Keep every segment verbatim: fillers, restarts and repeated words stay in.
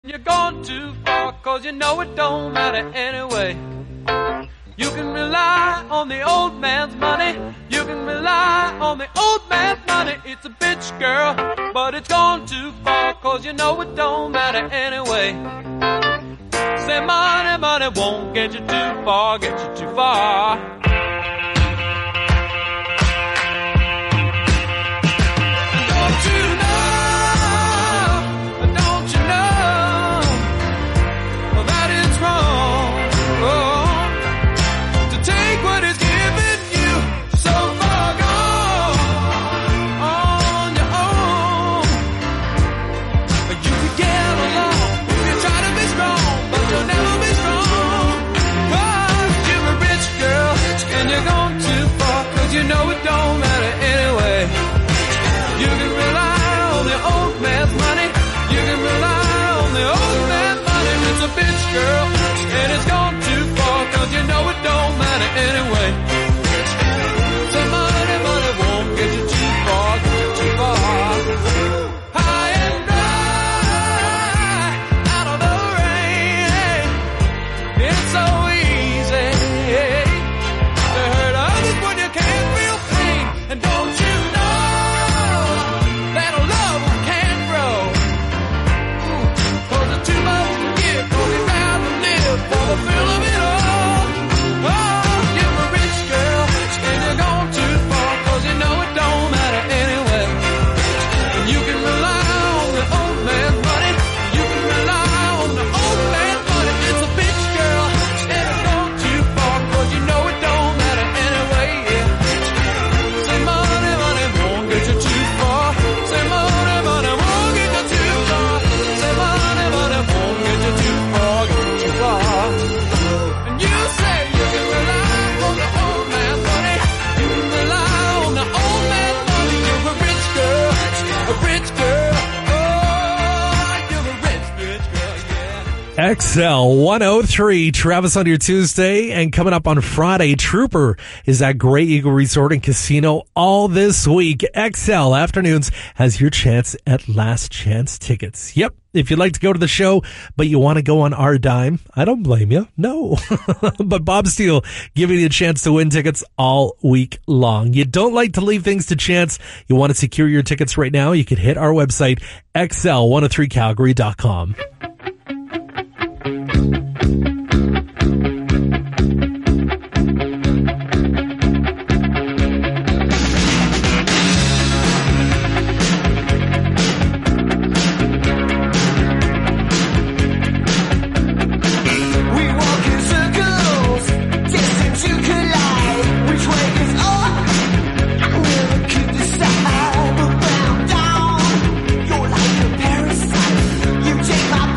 You're gone too far, cause you know it don't matter anyway. You can rely on the old man's money. You can rely on the old man's money. It's a bitch, girl, but it's gone too far, cause you know it don't matter anyway. Say money, money won't get you too far, get you too far. Don't you know, don't you know that it's wrong, oh, to take what is given you so far gone on your own. You could get along if you try to be strong, but you'll never be strong. Cause you're a rich girl and you're gone too far, cause you know it don't matter anyway. You can rely on the old man's money. You can rely on the old man's money. It's a bitch, girl, and it's gone too far, cause you know it don't matter anyway. Say money, money won't get you too far, get you too far. High and dry, out of the rain. It's so easy to hurt others when you can't feel pain. And don't you know that love can't grow? Cause it's too much to give, cause you rather live for the thrill of it all. Oh, you're a rich girl and you're gone too far, cause you know it don't matter anyway. And you can rely on the old man's money. You can rely on the old man's money. It's a bitch, girl, and it's gone too far, cause you know it don't matter anyway. Yeah. Say money, money won't get you too far. Say money, money won't get you too far. Say money, money won't get you too far, get you too far. And you say you can rely on the old man's money. You can rely on the old man's money. You're a rich girl, a rich girl. Oh, you're a rich, rich girl, yeah. X L one oh three, Travis on your Tuesday, and coming up on Friday, Trooper is at Grey Eagle Resort and Casino all this week. X L Afternoons has your chance at last chance tickets. Yep, if you'd like to go to the show, but you want to go on our dime, I don't blame you. No. But Bob Steele giving you a chance to win tickets all week long. You don't like to leave things to chance. You want to secure your tickets right now, you can hit our website, X L one oh three calgary dot com. We walk in circles, destined to collide. Which way is up? I never could decide. But when I'm down, you're like a parasite. You take my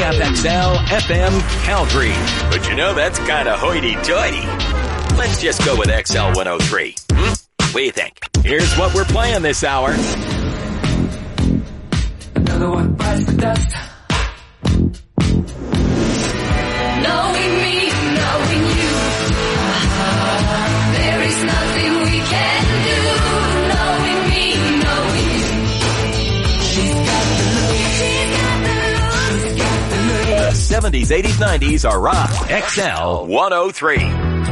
K F X L F M Calgary. But you know, that's kind of hoity-toity. Let's just go with X L one oh three. Hmm? What do you think? Here's what we're playing this hour. Another one bites the dust. Knowing me, knowing you, there is nothing we can do. Knowing me, knowing you, she's got the look, she's got the look, she's got the look. The seventies, eighties, nineties are rock. X L one oh three.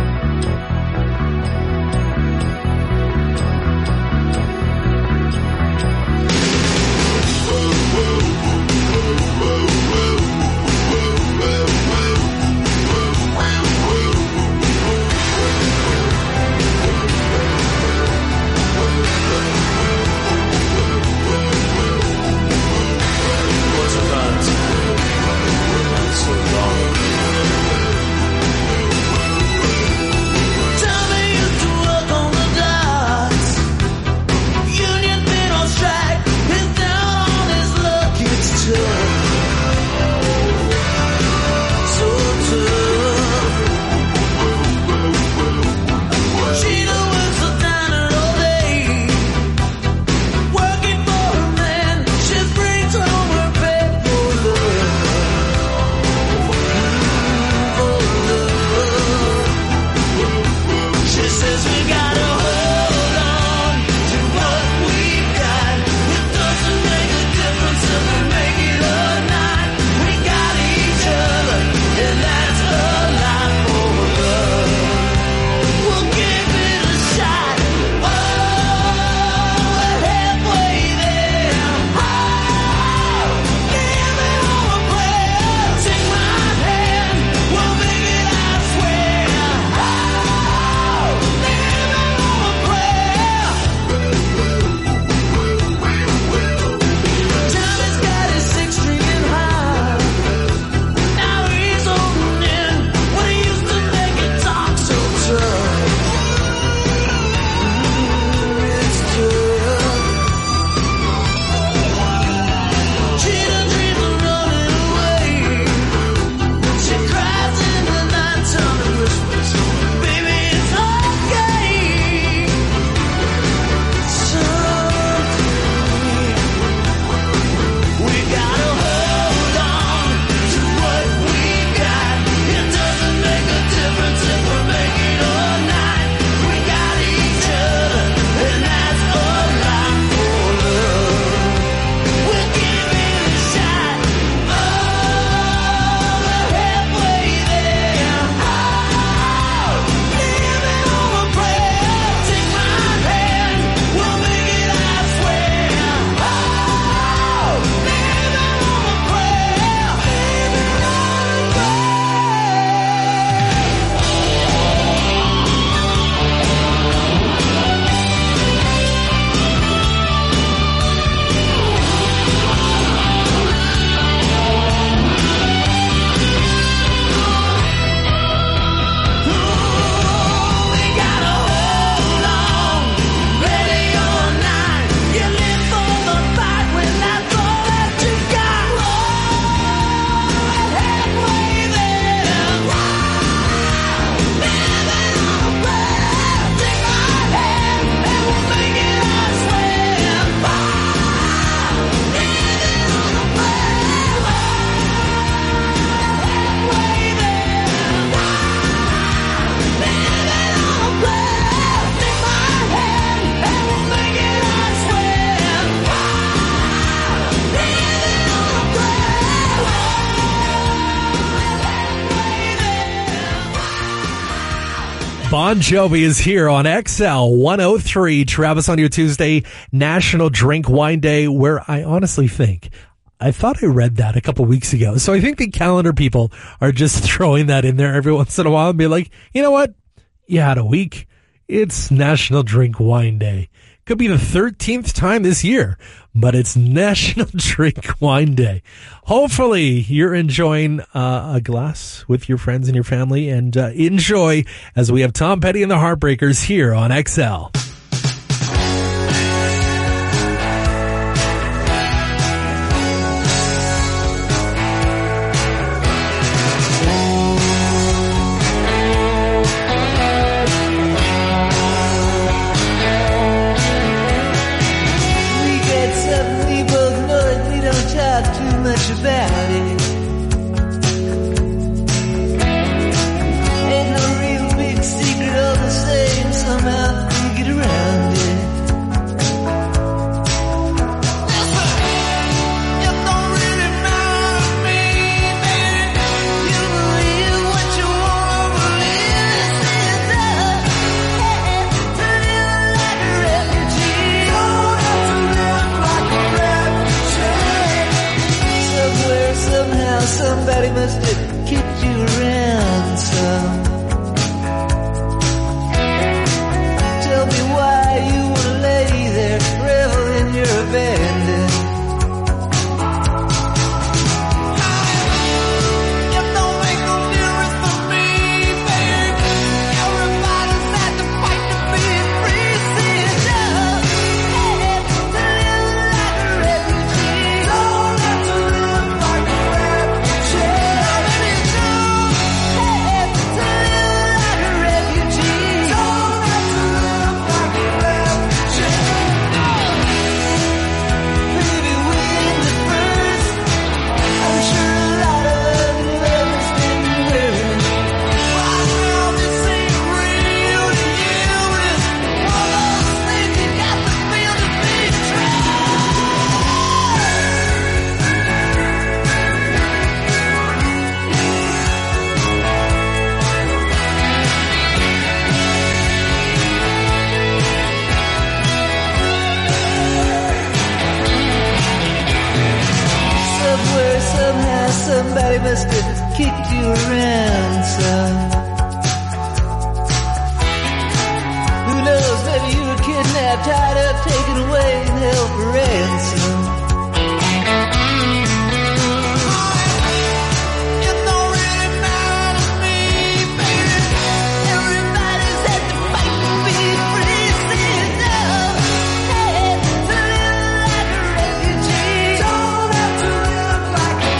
Bon Jovi is here on X L one oh three. Travis on your Tuesday, National Drink Wine Day, where I honestly think, I thought I read that a couple weeks ago. So I think the calendar people are just throwing that in there every once in a while and be like, you know what? You had a week. It's National Drink Wine Day. Could be the thirteenth time this year, but it's National Drink Wine Day. Hopefully you're enjoying uh, a glass with your friends and your family, and uh, enjoy as we have Tom Petty and the Heartbreakers here on X L. out too much about it. Ain't no real big secret, all the same, somehow you get around it. Somebody must have kicked you around some. Tell me why you wanna lay there, revel in your abandon. It don't make no difference for me, baby. Everybody's had to fight to be free. See it now. Hey, to live like a refugee. Don't have to live like a somebody must have kicked you around some. Who knows, maybe you were kidnapped, tied up, taken away, and held for ransom. It don't really matter to me, baby. Everybody's had to fight to be free. See it now. Hey, to live like a refugee. Don't have to live like a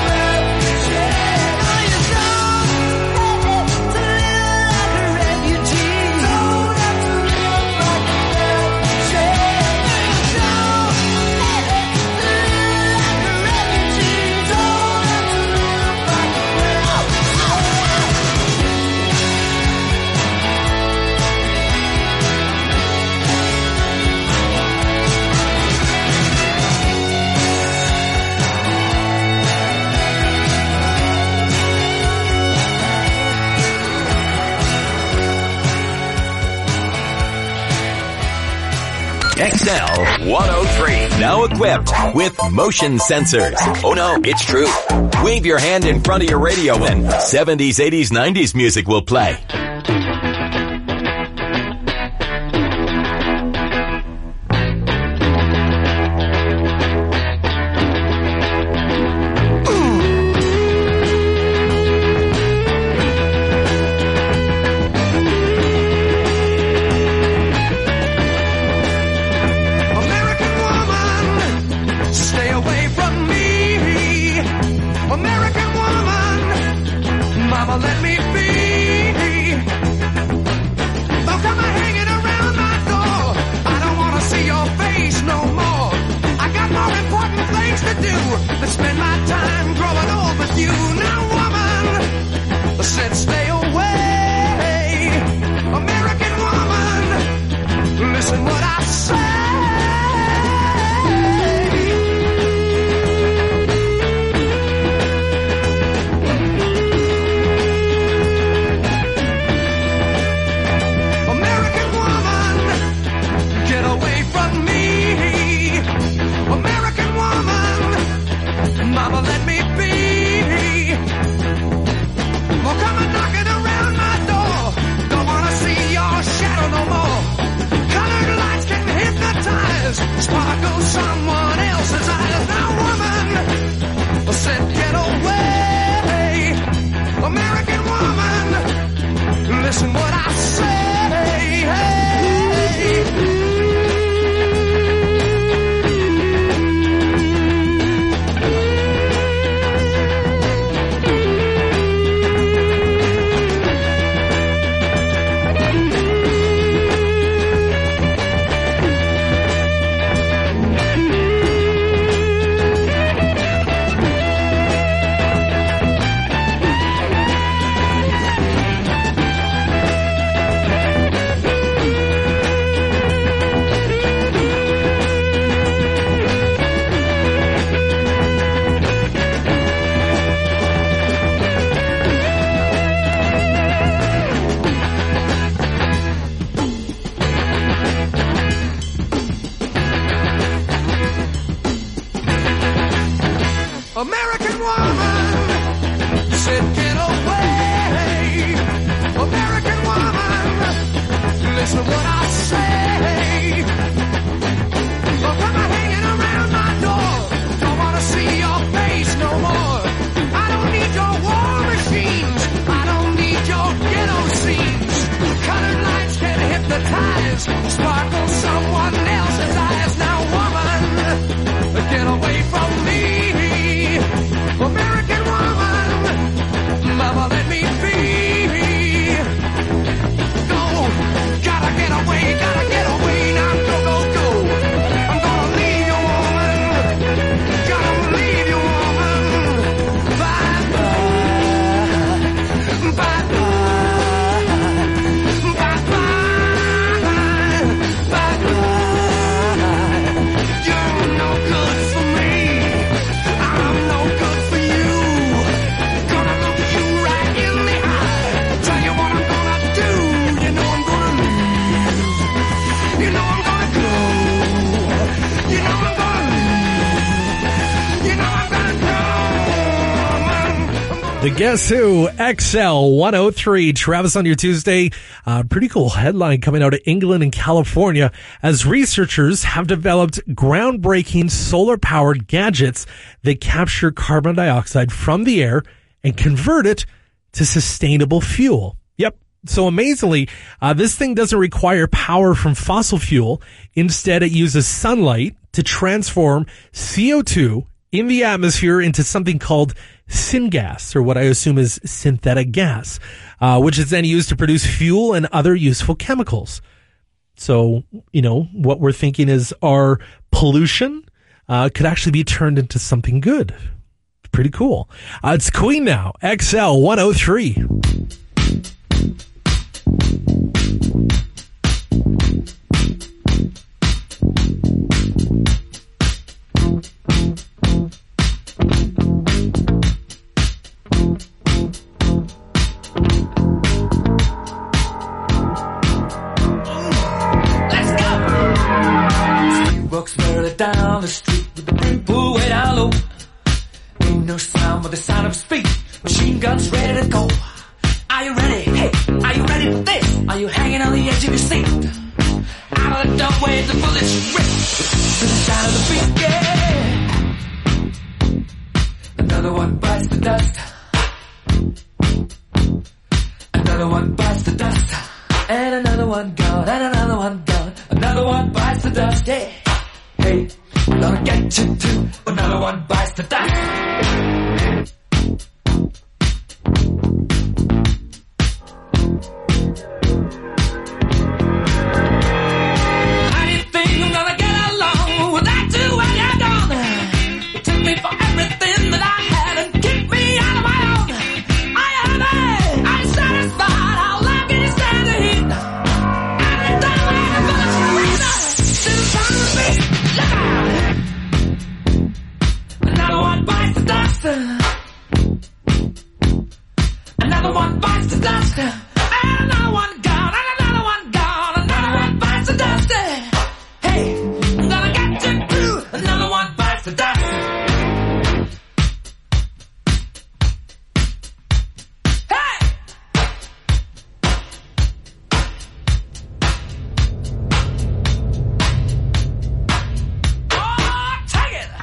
X L one oh three, now equipped with motion sensors. Oh no, it's true. Wave your hand in front of your radio and seventies, eighties, nineties music will play. Let me be. Don't come hanging around my door. I don't want to see your face no more. I got more important things to do than spend my time growing old with you. Now, woman, I said stay away. American woman, listen what I say. Mama, let me be. Well, come and knocking around my door. Don't wanna see your shadow no more. Colored lights can hypnotize, sparkle someone else's eyes. Now, woman, I said get away. American woman, listen what I say. Hey. American woman said, get away. American woman, listen to what I say. Well, come on hanging around my door. Don't want to see your face no more. I don't need your war machines. I don't need your ghetto scenes. Colored lights can hypnotize, sparkle someone else's eyes. Now, woman, get away from me. American woman, mama, let me be. Go, gotta get away, gotta get away. Now, go, go, go. I'm gonna leave you, woman. Gonna leave you, woman. Bye, bye. Bye, bye. The Guess Who X L one oh three, Travis on your Tuesday. Uh, pretty cool headline coming out of England and California as researchers have developed groundbreaking solar-powered gadgets that capture carbon dioxide from the air and convert it to sustainable fuel. Yep. So amazingly, uh, this thing doesn't require power from fossil fuel. Instead, it uses sunlight to transform C O two in the atmosphere into something called syngas, or what I assume is synthetic gas, uh, which is then used to produce fuel and other useful chemicals. So, you know, what we're thinking is our pollution uh, could actually be turned into something good. Pretty cool. Uh, it's Queen now, X L one oh three. Walks further down the street with the brim pulled way down low. Ain't no sound but the sound of his feet. Machine guns ready to go. Are you ready? Hey, are you ready for this? Are you hanging on the edge of your seat? Out of the doorway, the bullets rip to the sound of the beat. Yeah. Another one bites the dust. Another one bites the dust. And another one gone. And another one gone. Another one bites the dust. Yeah. Hey, I'm gonna get you too. Another one bites the dust. How do you think I'm gonna get along without you when you're gone? You took me for everything that I had and kicked me out of my own. I am it. I'm satisfied. How long can you stand the heat? I'm done with the bullets. Still trying to beat. Another one bites the dust. Another one bites the dust. And another one gone. And another one gone. Another one bites the dust. Hey, I'm gonna get you too. Another one bites the dust. Hey! Oh, take it!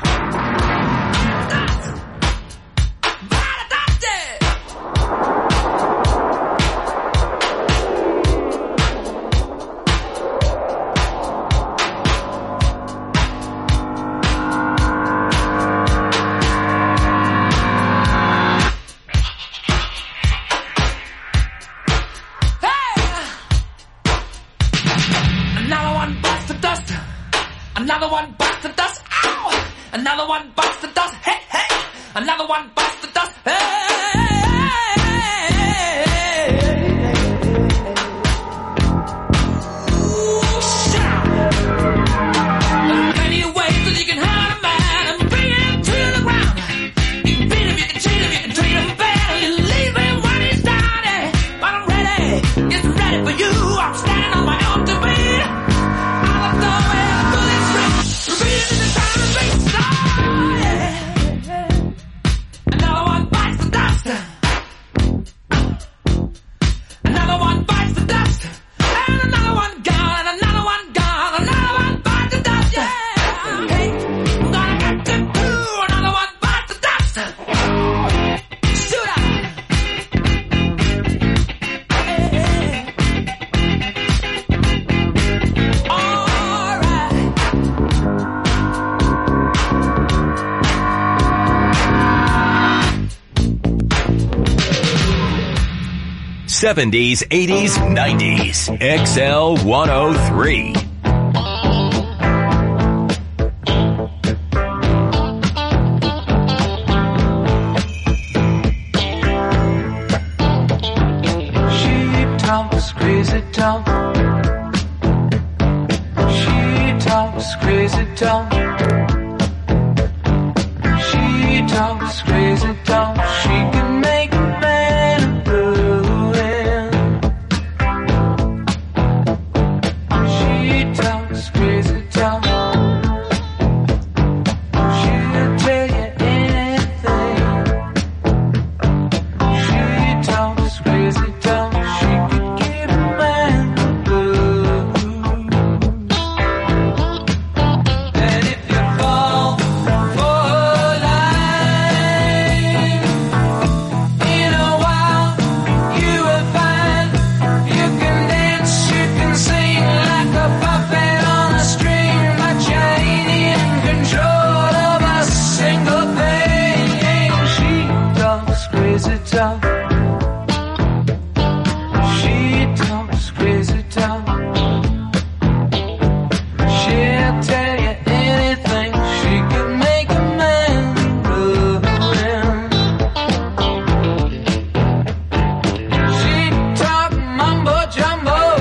Another one bites the dust. Another one bites the dust. Ow! Another one bites the dust. Hey, hey! Another one bites the dust. Hey! Ooh, shout! There are plenty of ways that you can hurt a man and bring him to the ground. You can beat him, you can cheat him, you can treat him bad, you leave him when he's down. Hey, but I'm ready, get ready for you. I'm standing on my own two feet. Out of the way, the bullets rip. Repeating the sound of bass. Oh, yeah. seventies, eighties, nineties. X L one oh three. She talks crazy talk. She talks crazy talk. She talks crazy talk. She can make a man ruin. She talks crazy talk. She'll tell you anything. She talks crazy talk. She could give a man the blues. And if you fall for her line, in a while you will find you can dance, you can sing like a puppet on a string, but you ain't in control of a single thing. She talks crazy talk. She talks crazy talk. She'll tell you anything. She can make a man ruin. She talk mumbo jumbo,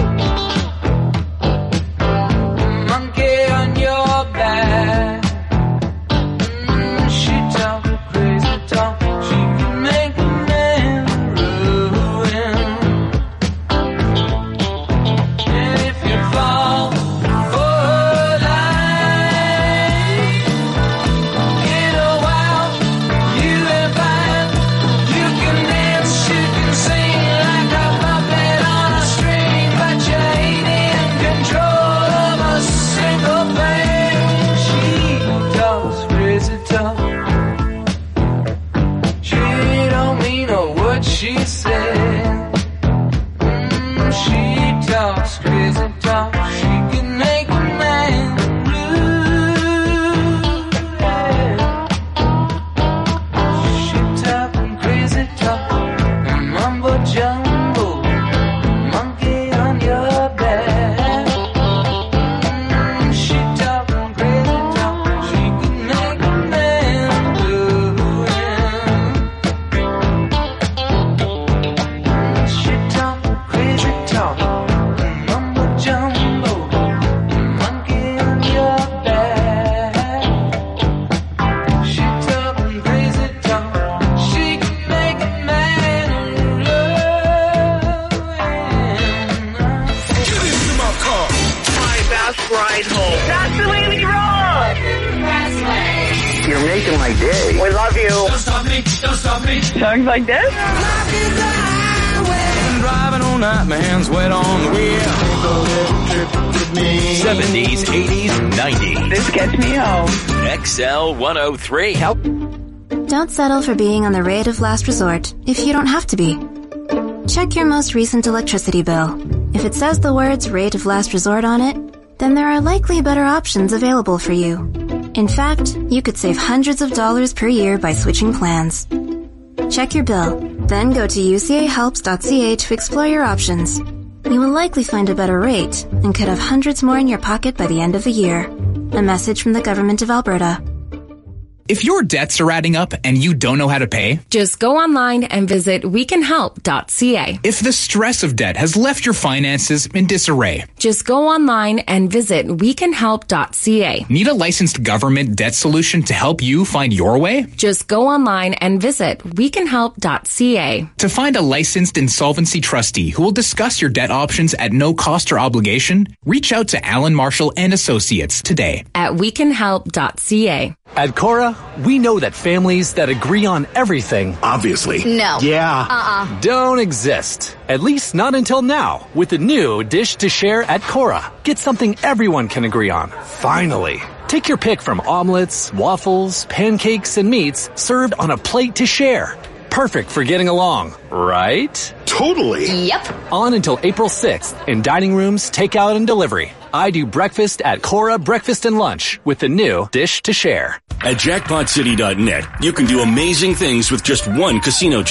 monkey on your back. Mm, she talk crazy talk. She can make a man ruin. And if you fall for her line, in a while you will find you can dance, you can sing like a puppet on a string, but you ain't in control of a single thing. She talks crazy talk. She don't mean a word she said. Mm, she talks crazy talk. She can make a man blue. Yeah. She talking crazy talk. Mumbo jumbo, monkey on your back. Mm, she talking crazy talk. She can make a man blue. She talking crazy talk. Mumbo jumbo, monkey on your back. She talking crazy talk. She can make a man love. Get into my car. My best ride home. That's the way we roll. You're making my day. We love you. Don't stop me, don't stop me. Songs like this? Driving all night, my hands wet on the wheel. seventies, eighties, nineties. This gets me home. X L one oh three. Don't settle for being on the rate of last resort if you don't have to be. Check your most recent electricity bill. If it says the words rate of last resort on it, then there are likely better options available for you. In fact, you could save hundreds of dollars per year by switching plans. Check your bill, then go to u c a helps dot c a to explore your options. You will likely find a better rate and could have hundreds more in your pocket by the end of the year. A message from the Government of Alberta. If your debts are adding up and you don't know how to pay, just go online and visit we can help dot c a. If the stress of debt has left your finances in disarray, just go online and visit we can help dot c a. Need a licensed government debt solution to help you find your way? Just go online and visit we can help dot c a. To find a licensed insolvency trustee who will discuss your debt options at no cost or obligation, reach out to Alan Marshall and Associates today at we can help dot c a. At Cora, we know that families that agree on everything, obviously, no, yeah, uh-uh, don't exist. At least not until now, with the new Dish to Share at Cora. Get something everyone can agree on. Finally. Take your pick from omelets, waffles, pancakes, and meats served on a plate to share. Perfect for getting along, right? Totally. Yep. On until April sixth in dining rooms, takeout, and delivery. I do breakfast at Cora Breakfast and Lunch with the new Dish to Share. At jackpot city dot net, you can do amazing things with just one casino chip.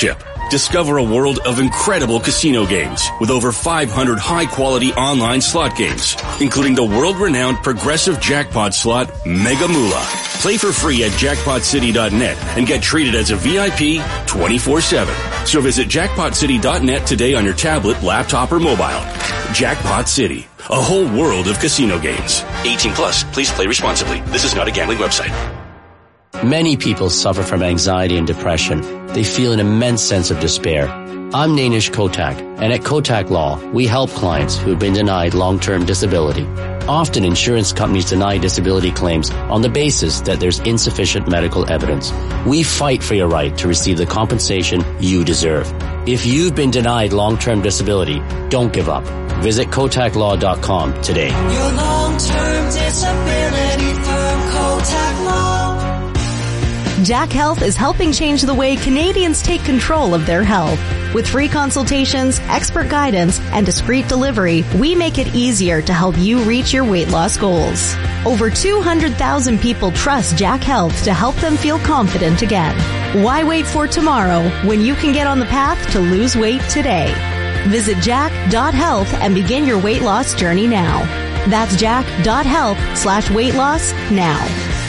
Discover a world of incredible casino games with over five hundred high-quality online slot games, including the world-renowned progressive jackpot slot Mega Moolah. Play for free at jackpot city dot net and get treated as a V I P twenty-four seven. So visit jackpot city dot net today on your tablet, laptop, or mobile. Jackpot City, a whole world of casino games. eighteen plus, please play responsibly. This is not a gambling website. Many people suffer from anxiety and depression. They feel an immense sense of despair. I'm Nainish Kotak, and at Kotak Law, we help clients who have been denied long-term disability. Often insurance companies deny disability claims on the basis that there's insufficient medical evidence. We fight for your right to receive the compensation you deserve. If you've been denied long-term disability, don't give up. Visit kotak law dot com today. Your long-term disability firm, Kotak Law. Jack Health is helping change the way Canadians take control of their health. With free consultations, expert guidance, and discreet delivery, we make it easier to help you reach your weight loss goals. Over two hundred thousand people trust Jack Health to help them feel confident again. Why wait for tomorrow when you can get on the path to lose weight today? Visit jack dot health and begin your weight loss journey now. That's jack dot health slash weight loss now.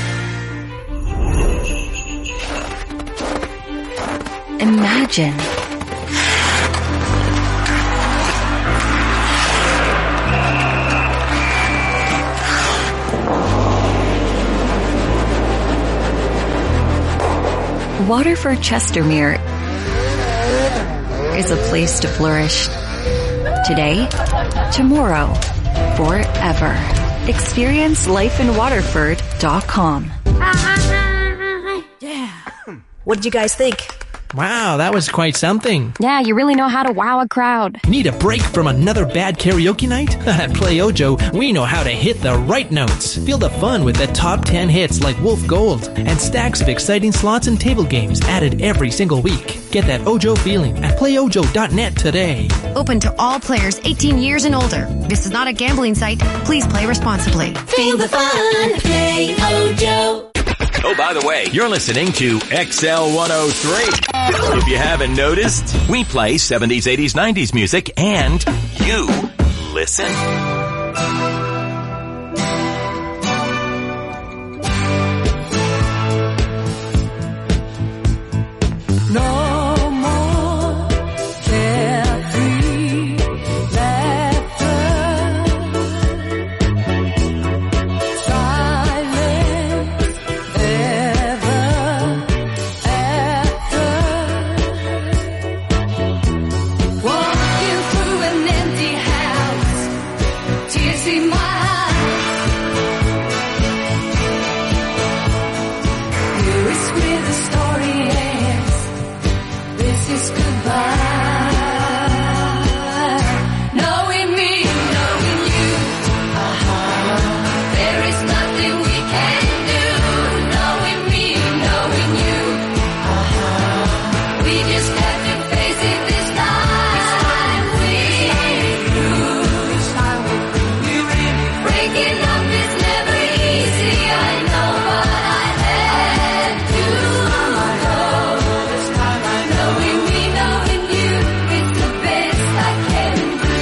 Imagine Waterford Chestermere is a place to flourish. Today, tomorrow, forever. Experience life in waterford dot com. Yeah. What did you guys think? Wow, that was quite something. Yeah, you really know how to wow a crowd. Need a break from another bad karaoke night? At Play Ojo, we know how to hit the right notes. Feel the fun with the top ten hits like Wolf Gold and stacks of exciting slots and table games added every single week. Get that Ojo feeling at play ojo dot net today. Open to all players eighteen years and older. This is not a gambling site. Please play responsibly. Feel the fun. Play Ojo. Oh, by the way, you're listening to X L one oh three. If you haven't noticed, we play seventies, eighties, nineties music, and you listen. No more carefree laughter, silence ever after. Walking through an empty house, tears in my eyes. Here is where the story ends. This is goodbye. Knowing me, knowing you. Uh-huh. There is nothing we can do. Knowing me, knowing you. Uh-huh. We just have to face it this time. We lose. Breaking up is never easy. I know, but I had to go. Knowing me, knowing you, it's the best I can do.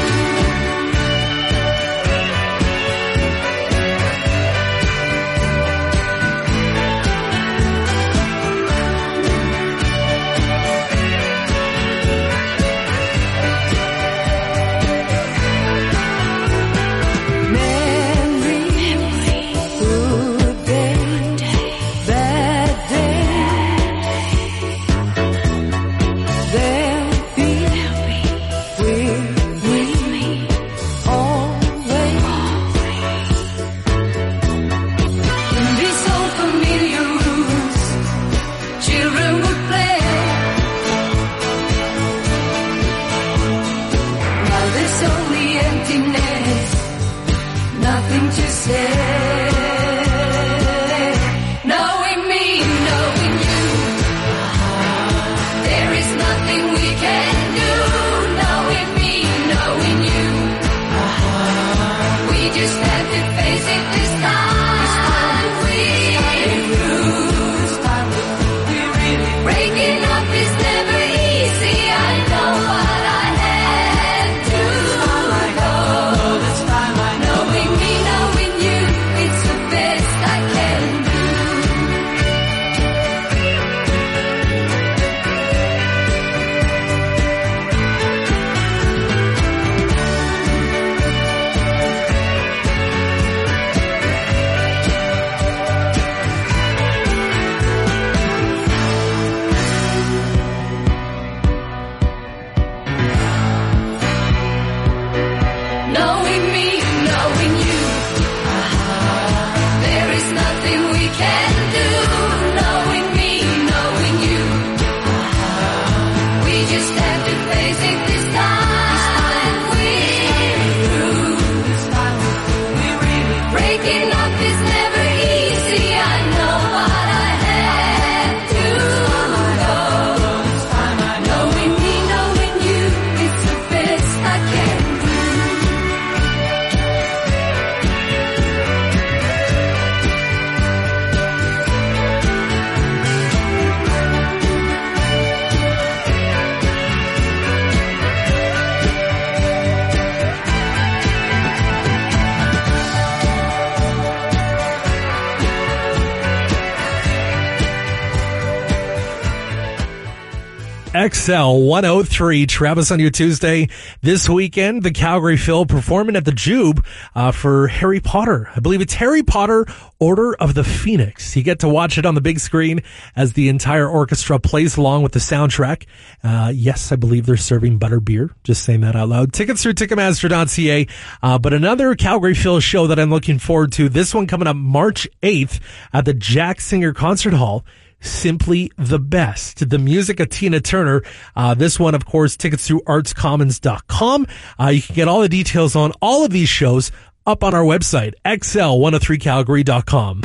X L one oh three, Travis on your Tuesday. This weekend, the Calgary Phil performing at the Jube uh, for Harry Potter. I believe it's Harry Potter Order of the Phoenix. You get to watch it on the big screen as the entire orchestra plays along with the soundtrack. Uh, yes, I believe they're serving butterbeer. Just saying that out loud. Tickets through Ticketmaster dot c a. Uh, but another Calgary Phil show that I'm looking forward to, this one coming up March eighth at the Jack Singer Concert Hall. Simply the Best. The music of Tina Turner. Uh, this one, of course, tickets through arts commons dot com. Uh, you can get all the details on all of these shows up on our website, x l one oh three calgary dot com.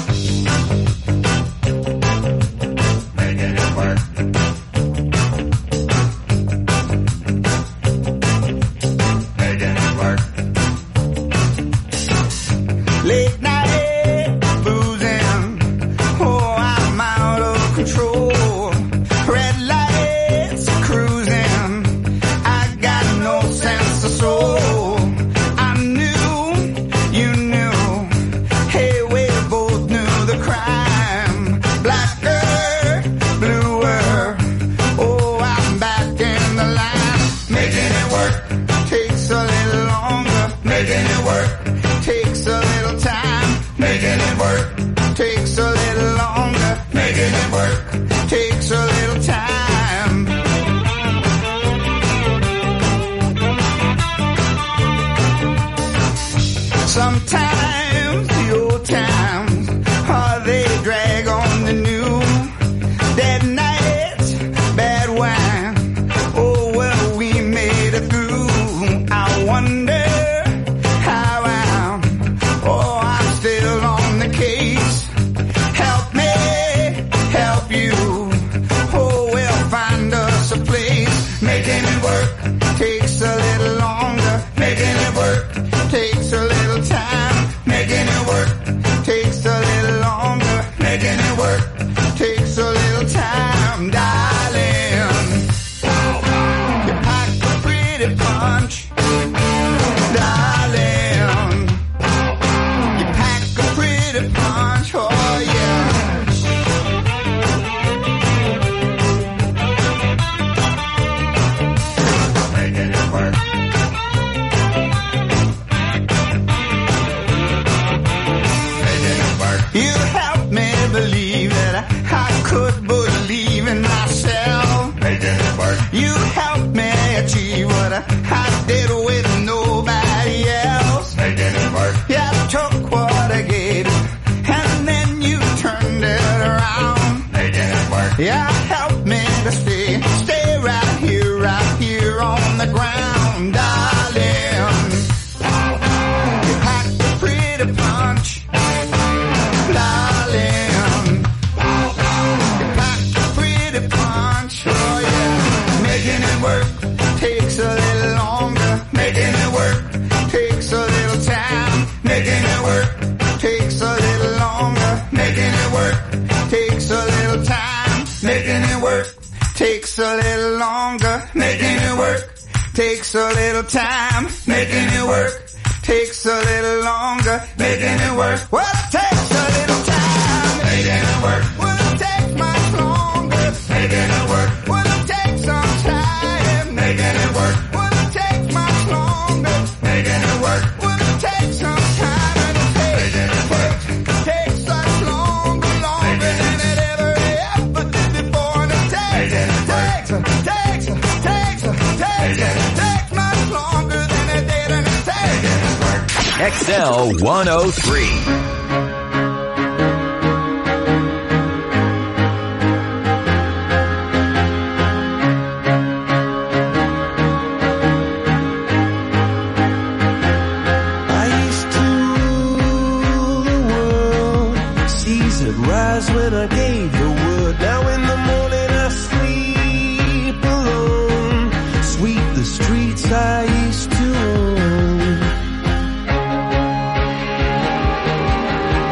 Late night boozing, oh I'm out of control. Red lights cruising, I got no sense of soul. I knew, you knew, hey we both knew the crime. Blacker, bluer, oh I'm back in the line. Making it work takes a little longer. Making it work takes a little time. Making it work takes a little longer. Making it work takes a little time. Sometimes the old times, oh, they drag on the new. Dead nights, bad wine, oh well we made it through. I wonder how I'm, oh I'm still on the case. Help me, help you, oh we'll find us a place. Making it work takes a little longer. Making it work takes a little time. Making it work takes a little longer. Making it work takes a little time, darling. You pack a pretty punch, darling. You pack a pretty punch, oh yeah. Making it work. Making it work. You helped me believe that I could believe in myself. Making it work. You helped me achieve what I did with nobody else. Making it work. Yeah, I took what I gave you, and then you turned it around. Making it work. Yeah, help me to stay, stay right here, right here on the ground, darling. You packed a pretty punch, darling. You packed a pretty punch, oh yeah. Making it work takes a little longer. Making it work takes a little time. Making it work takes a little longer. Making it work takes a little time. Making it work takes a little longer. Making it work takes a little time. Making it work takes a little longer. Making it work. Well, it takes a little time. Making it work. Well, it takes much longer. Making it work. Well, it takes some time. Making it work. Well, it takes much longer. Making it work. Well, it takes some time. And it takes, making it work. Takes such longer, longer than it ever, ever did before. And it takes, takes, takes, takes, takes, takes much longer than it did. And it takes. X L one oh three. I used to rule the world, seas would rise when I gave the word. Now in the morning I sleep alone, sweep the streets I used to own.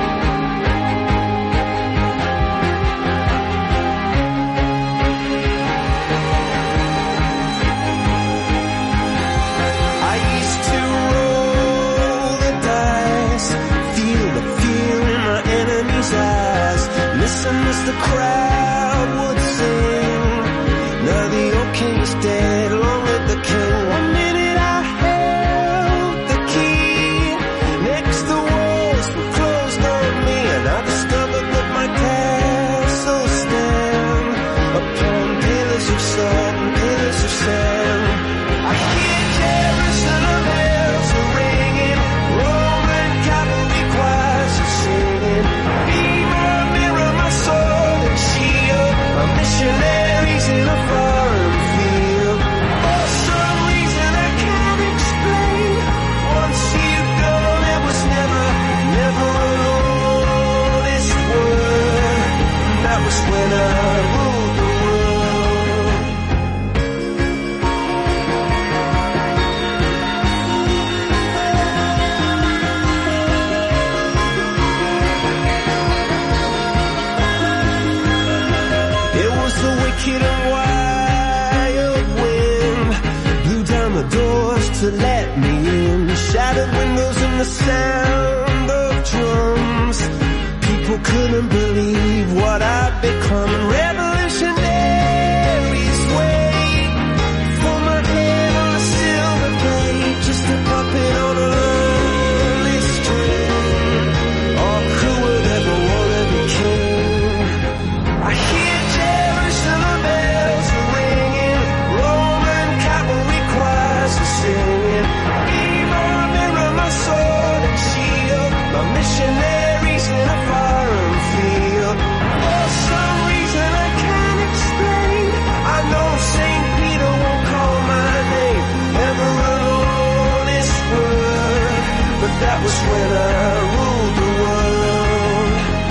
of salt and pillars of sand. I hear Jerusalem bells are ringing, Roman cavalry choirs are singing. Be my mirror, my sword and shield, my missionaries in a foreign field. For some reason I can't explain, once you've gone it was never, never an honest word. That was when I ruled the world. It was the wicked and wild wind, blew down the doors to let me in, shattered windows and the sound of drums. People couldn't believe what I'd become, and revolutionaries wait for my head on a silver plate, just a puppet on a lonely string. Oh, who would ever want to be king? I hear Jerusalem bells are ringing, Roman cavalry choirs are singing. Be my mirror, my sword and shield, my missionaries in a foreign field. For some reason I can't explain, I know Saint Peter won't call my name, never an honest word, but that was when I ruled the world.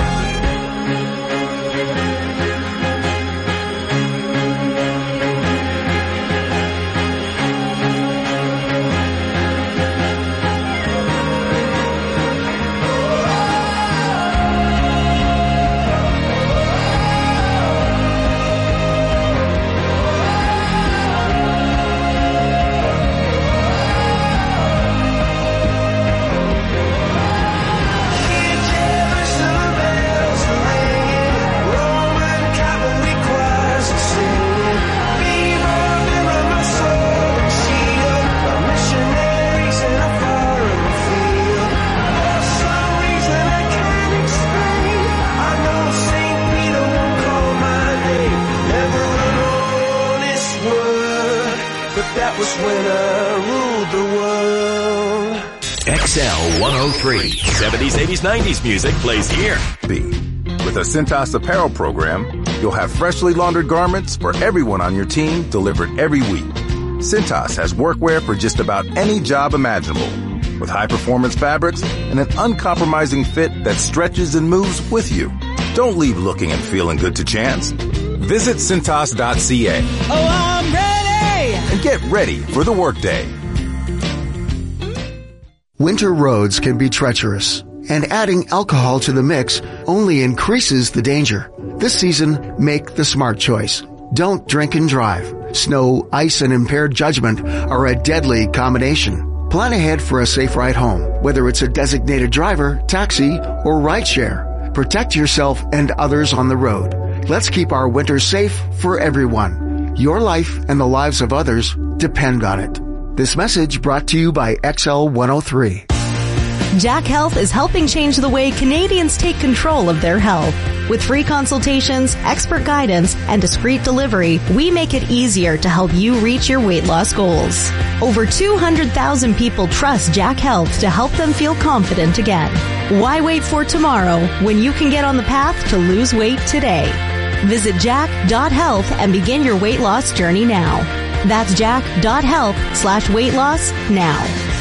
Hear Jerusalem bells are ringing, Roman cavalry choirs are singing. Be my mirror, my sword and shield, my missionaries in a foreign field. For some reason I can't explain, I know Saint Peter won't call my name, never an honest word, but that was when I ruled the world. X L one oh three. seventies, eighties, nineties music plays here. With a Cintas apparel program, you'll have freshly laundered garments for everyone on your team delivered every week. Cintas has workwear for just about any job imaginable, with high-performance fabrics and an uncompromising fit that stretches and moves with you. Don't leave looking and feeling good to chance. Visit Cintas dot C A Oh, I'm ready! and get ready for the workday. Winter roads can be treacherous, and adding alcohol to the mix only increases the danger. This season, make the smart choice. Don't drink and drive. Snow, ice, and impaired judgment are a deadly combination. Plan ahead for a safe ride home, whether it's a designated driver, taxi, or rideshare. Protect yourself and others on the road. Let's keep our winter safe for everyone. Your life and the lives of others depend on it. This message brought to you by X L one oh three. Jack Health is helping change the way Canadians take control of their health. With free consultations, expert guidance, and discreet delivery, we make it easier to help you reach your weight loss goals. Over two hundred thousand people trust Jack Health to help them feel confident again. Why wait for tomorrow when you can get on the path to lose weight today? Visit jack dot health and begin your weight loss journey now. That's jack dot health slash weight loss now.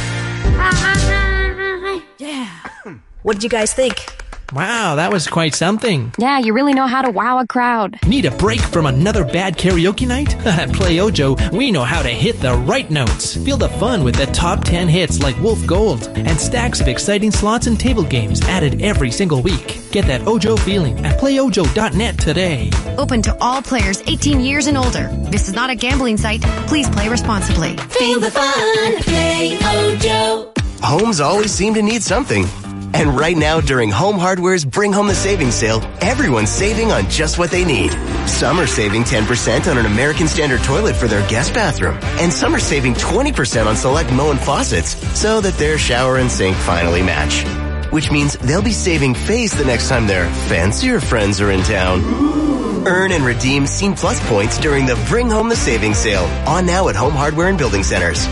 Yeah. What did you guys think? Wow, that was quite something. Yeah, you really know how to wow a crowd. Need a break from another bad karaoke night? At Play Ojo, we know how to hit the right notes. Feel the fun with the top ten hits like Wolf Gold and stacks of exciting slots and table games added every single week. Get that Ojo feeling at play ojo dot net today. Open to all players eighteen years and older. This is not a gambling site. Please play responsibly. Feel the fun. Play Ojo. Homes always seem to need something. And right now, during Home Hardware's Bring Home the Savings sale, everyone's saving on just what they need. Some are saving ten percent on an American Standard toilet for their guest bathroom. And some are saving twenty percent on select Moen faucets so that their shower and sink finally match. Which means they'll be saving face the next time their fancier friends are in town. Earn and redeem Scene Plus points during the Bring Home the Savings sale. On now at Home Hardware and Building Centers.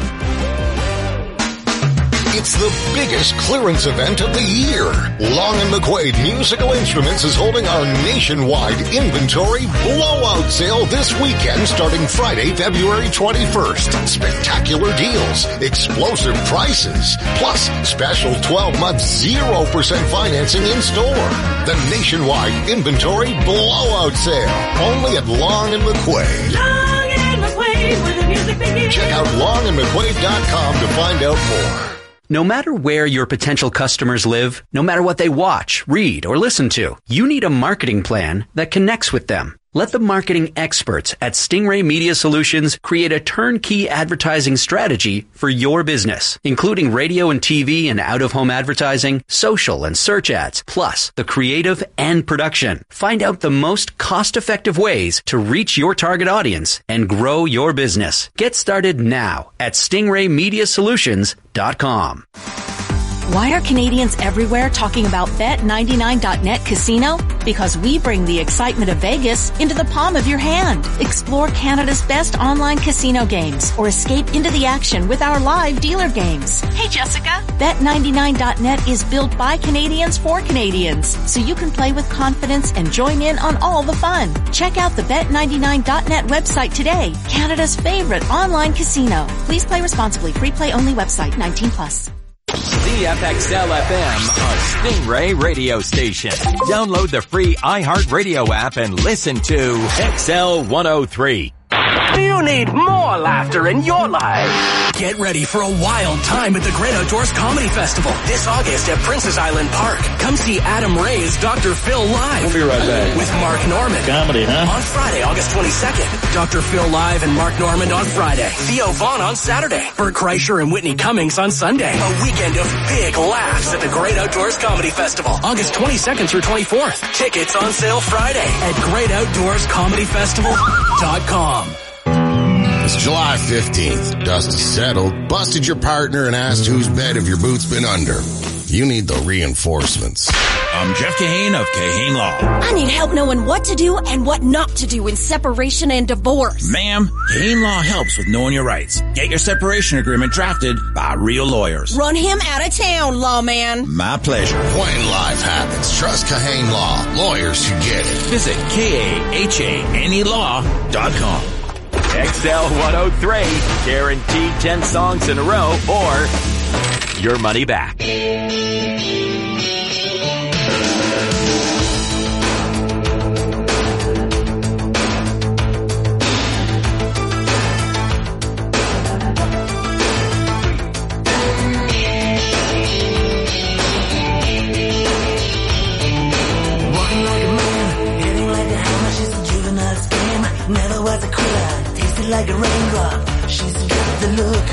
It's the biggest clearance event of the year. Long and McQuaid Musical Instruments is holding our nationwide inventory blowout sale this weekend starting Friday, February twenty-first. Spectacular deals, explosive prices, plus special twelve-month zero percent financing in store. The nationwide inventory blowout sale, only at Long and McQuaid. Long and McQuaid, where the music begins. Check out long and mcquaid dot com to find out more. No matter where your potential customers live, no matter what they watch, read, or listen to, you need a marketing plan that connects with them. Let the marketing experts at Stingray Media Solutions create a turnkey advertising strategy for your business, including radio and T V and out-of-home advertising, social and search ads, plus the creative and production. Find out the most cost-effective ways to reach your target audience and grow your business. Get started now at stingray media solutions dot com. Why are Canadians everywhere talking about bet ninety-nine dot net Casino? Because we bring the excitement of Vegas into the palm of your hand. Explore Canada's best online casino games or escape into the action with our live dealer games. Hey, Jessica. bet ninety-nine dot net is built by Canadians for Canadians, so you can play with confidence and join in on all the fun. Check out the bet ninety-nine dot net website today, Canada's favorite online casino. Please play responsibly. Free play only website, nineteen plus. C F X L F M, a Stingray radio station. Download the free iHeartRadio app and listen to X L one oh three. Do you need more laughter in your life? Get ready for a wild time at the Great Outdoors Comedy Festival this August at Princess Island Park. Come see Adam Ray's Doctor Phil live. We'll be right back. With Mark Normand. Comedy, huh? On Friday, August twenty-second. Doctor Phil live and Mark Normand on Friday. Theo Vaughn on Saturday. Bert Kreischer and Whitney Cummings on Sunday. A weekend of big laughs at the Great Outdoors Comedy Festival. August twenty-second through twenty-fourth. Tickets on sale Friday at great outdoors comedy festival dot com. It's July fifteenth. Dust is settled, busted your partner, and asked whose bed have your boots been under. You need the reinforcements. I'm Jeff Kahane of Kahane Law. I need help knowing what to do and what not to do in separation and divorce. Ma'am, Kahane Law helps with knowing your rights. Get your separation agreement drafted by real lawyers. Run him out of town, lawman. My pleasure. When life happens, trust Kahane Law. Lawyers who get it. Visit K A H A N E law dot com. X L one oh three, guaranteed ten songs in a row or your money back. Like a raindrop, she's got the look.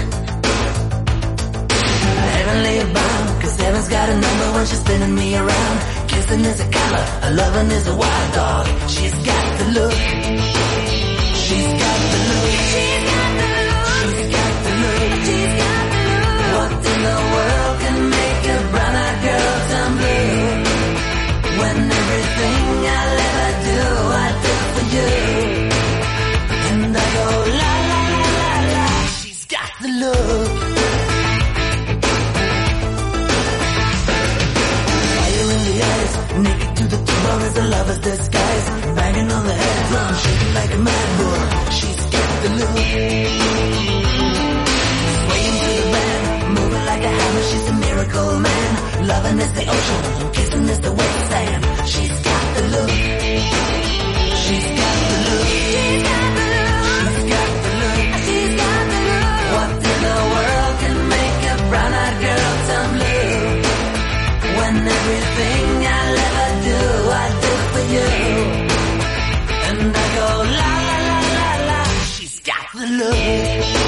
Heavenly bound, cause heaven's got a number when she's spinning me around. Kissing is a color, a loving is a wild dog. She's got the look. She's got the look. She's got the look. She's got the look. She's got the look. What in the world can make a brown-eyed girl turn blue? When everything I'll ever do, I do for you. And I go la la la la la. She's got the look. Fire in the eyes, naked to the tumor is a lover's disguise. Banging on the head drum, shaking like a mad bull. She's got the look. Swaying to the band, moving like a hammer. She's a miracle man. Loving is the ocean, kissing is the wet sand. She's got the look. She's got the look. She's got the look. What in the world can make a brown-eyed girl turn blue? When everything I'll ever do, I do for you. And I go la la la la la. She's got the look.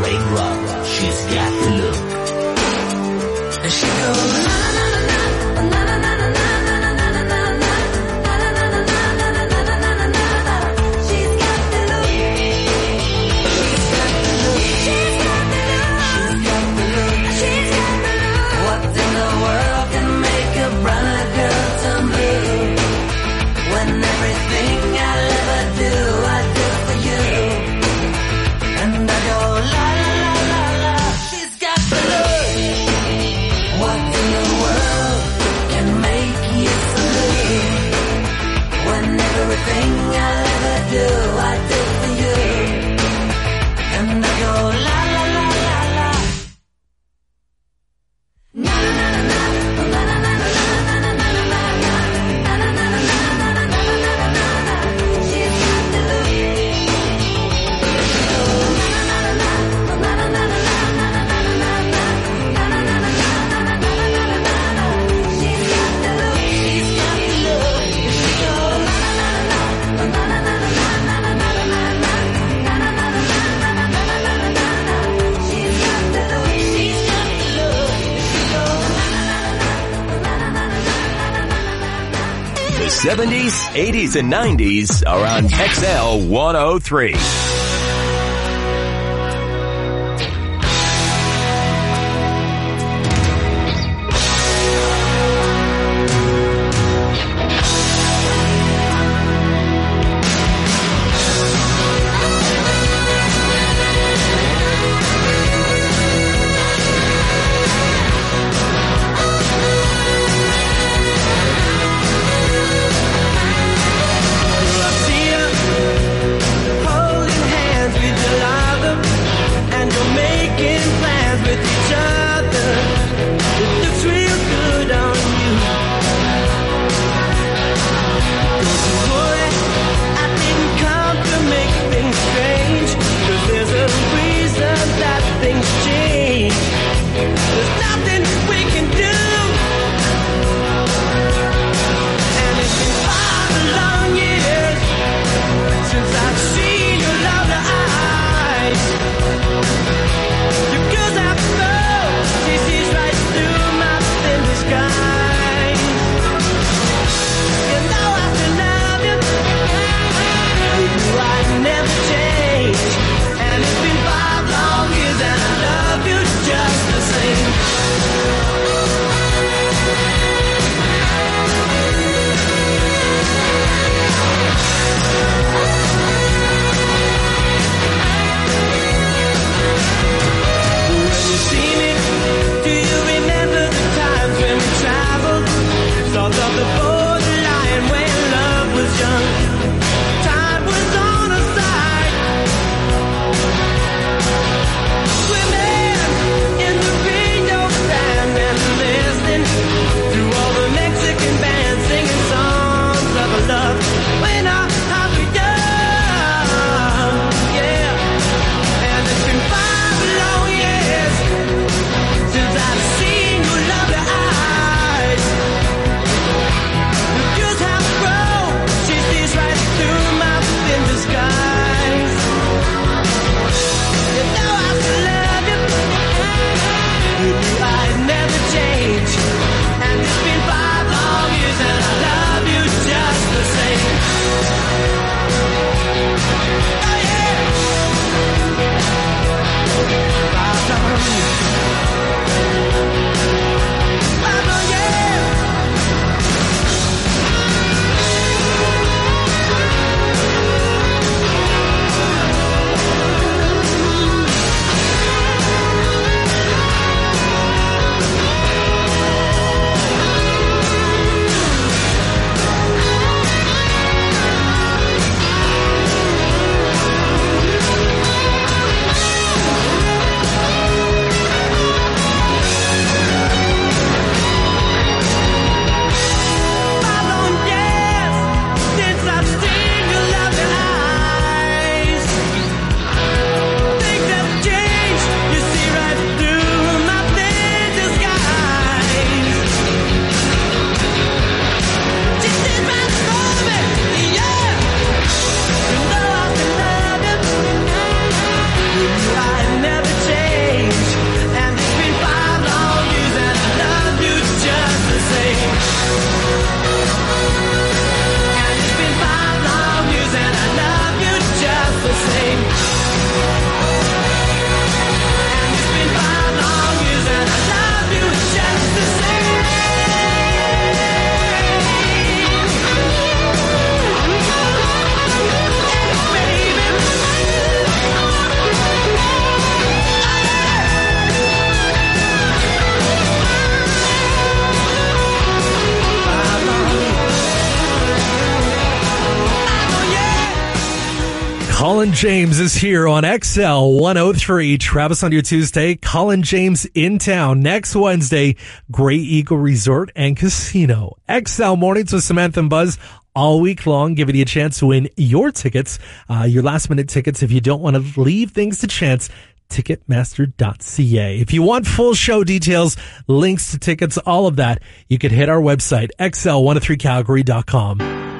great rock. She's got the look. And she goes, na na na na na na na na na na na na na na. She's got the look. She's got the look. She's got the look. She's got the look. She's got the look. What in the world can make a brother girl turn blue? When everything I'll ever do, I do for you. And I go la la la la la. She's got the look. What in the world can make you so blue? When everything I'll ever do, I do for you. And I go la la la la la. Na na na na na na na na na na na na na. Na na na na na na na na na na na. She's got the look. Na na na na na na na na na na na na na na. Na na na na na na na na na na na. She's got the look. She's got the look. She goes na na na na na na na na na na na na na na. Na na na na na na na na na na na. She's got the look. She's got the look. She goes na na na na na na na na na. The seventies, eighties, and nineties are on X L one oh three. I see her holding Colin James is here on X L one oh three. Travis on your Tuesday. Colin James in town next Wednesday. Great Eagle Resort and Casino. X L Mornings with Samantha and Buzz all week long, giving you a chance to win your tickets, uh, your last minute tickets. If you don't want to leave things to chance, Ticketmaster dot c a. If you want full show details, links to tickets, all of that, you can hit our website, X L one oh three Calgary dot com.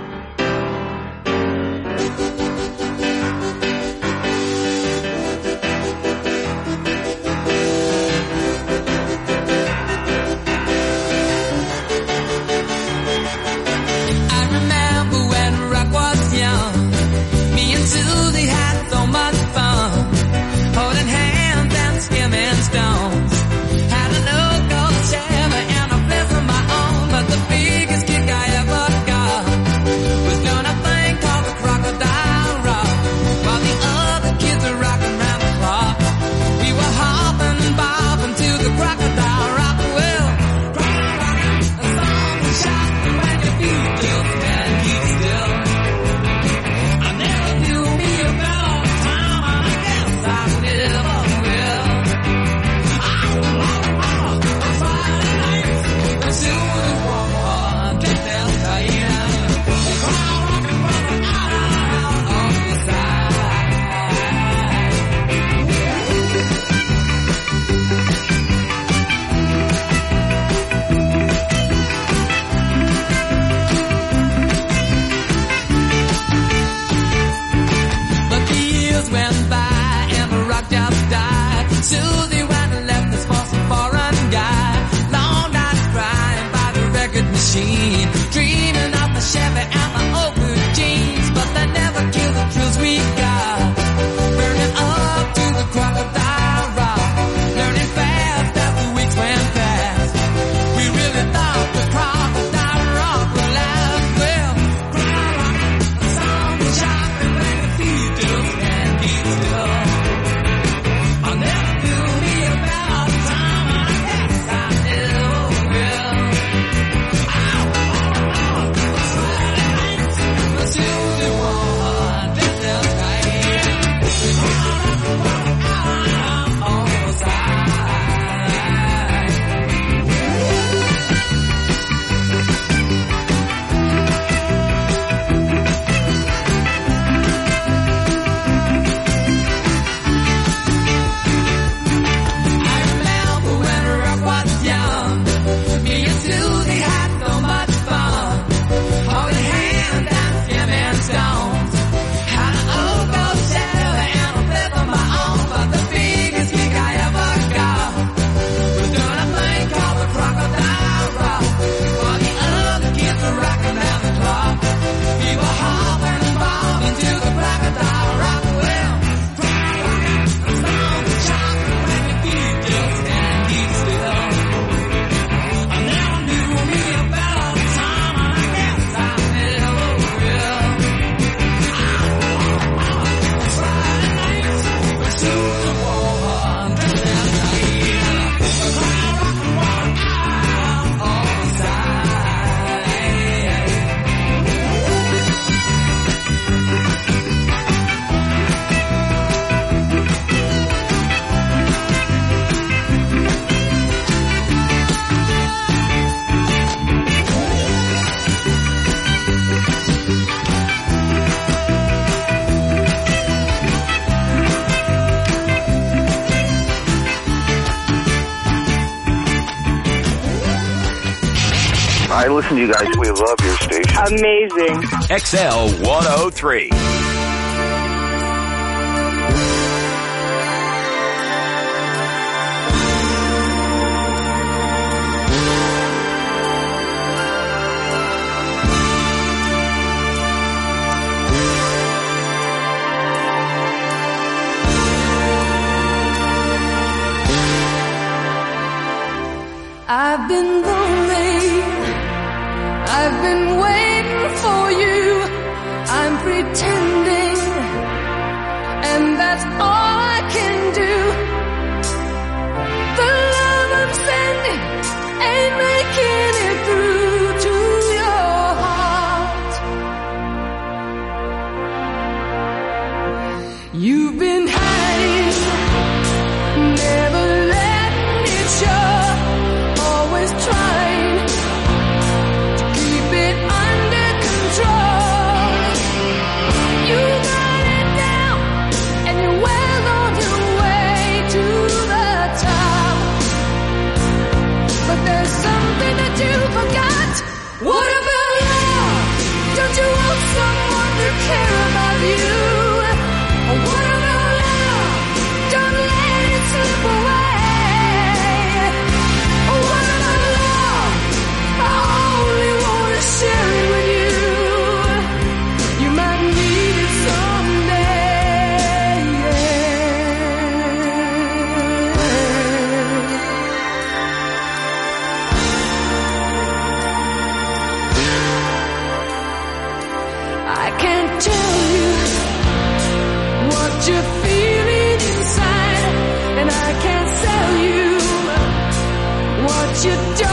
I listen to you guys. We love your station. Amazing. X L one oh three. I've been lonely. I've been waiting for you. I'm pretending, and that's all I can do. The love I'm sending ain't making it through to your heart. what you do.